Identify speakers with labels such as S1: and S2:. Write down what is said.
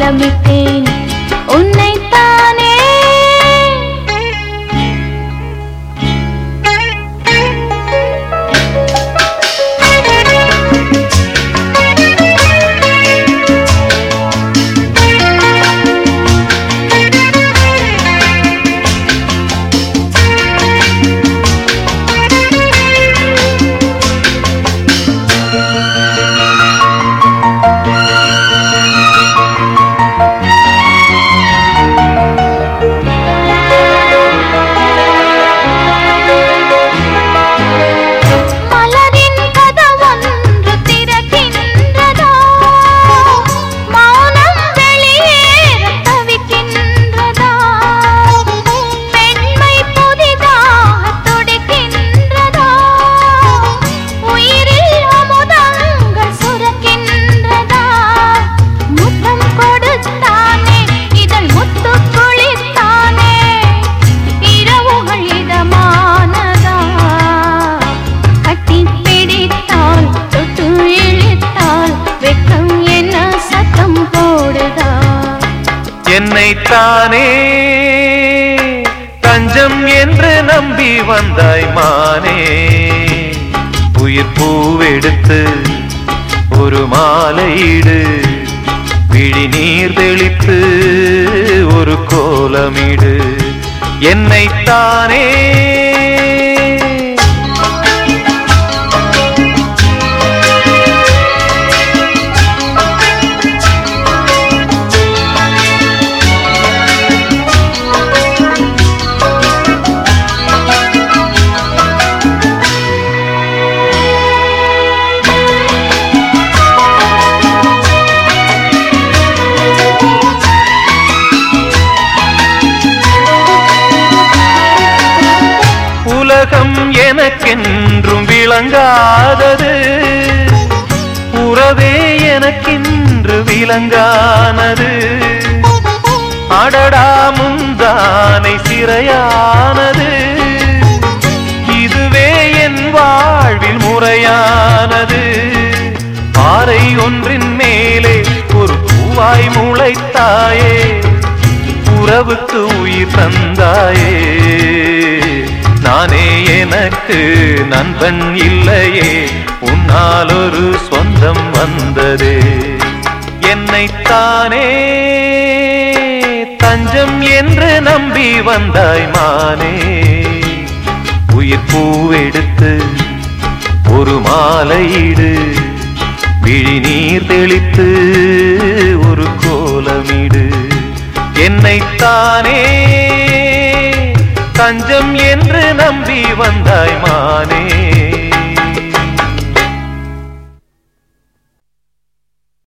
S1: கோலமிட்டேன் உன்னைத்தானே.
S2: என்னைத்தானே தஞ்சம் என்று நம்பி வந்தாய் மானே. உயிர் பூவெடுத்து ஒரு மாலையிடு, விழி நீர் தெளித்து ஒரு கோலமிடு. என்னைத்தானே உலகம் எனக்கென்றும் விளங்காதது, உறவே எனக்கென்று விளங்கானது. அடடா முந்தானை சிறையானது, இதுவே என் வாழ்வில் முறையானது. பாறை ஒன்றின் மேலே ஒரு பூவாய் முளைத்தாயே, உறவுக்கு உயிர் தந்தாயே. நானே எனக்கு நண்பன் இல்லையே, உன்னால் ஒரு சொந்தம் வந்ததே. என்னைத்தானே தஞ்சம் என்று நம்பி வந்தாய் மானே. உயிர் பூவெடுத்து ஒரு மாலையிடு, விழி நீர் தெளித்து ஒரு கோலமிடு. என்னைத்தானே தஞ்சம் என்று நம்பி வந்தாய் மானே.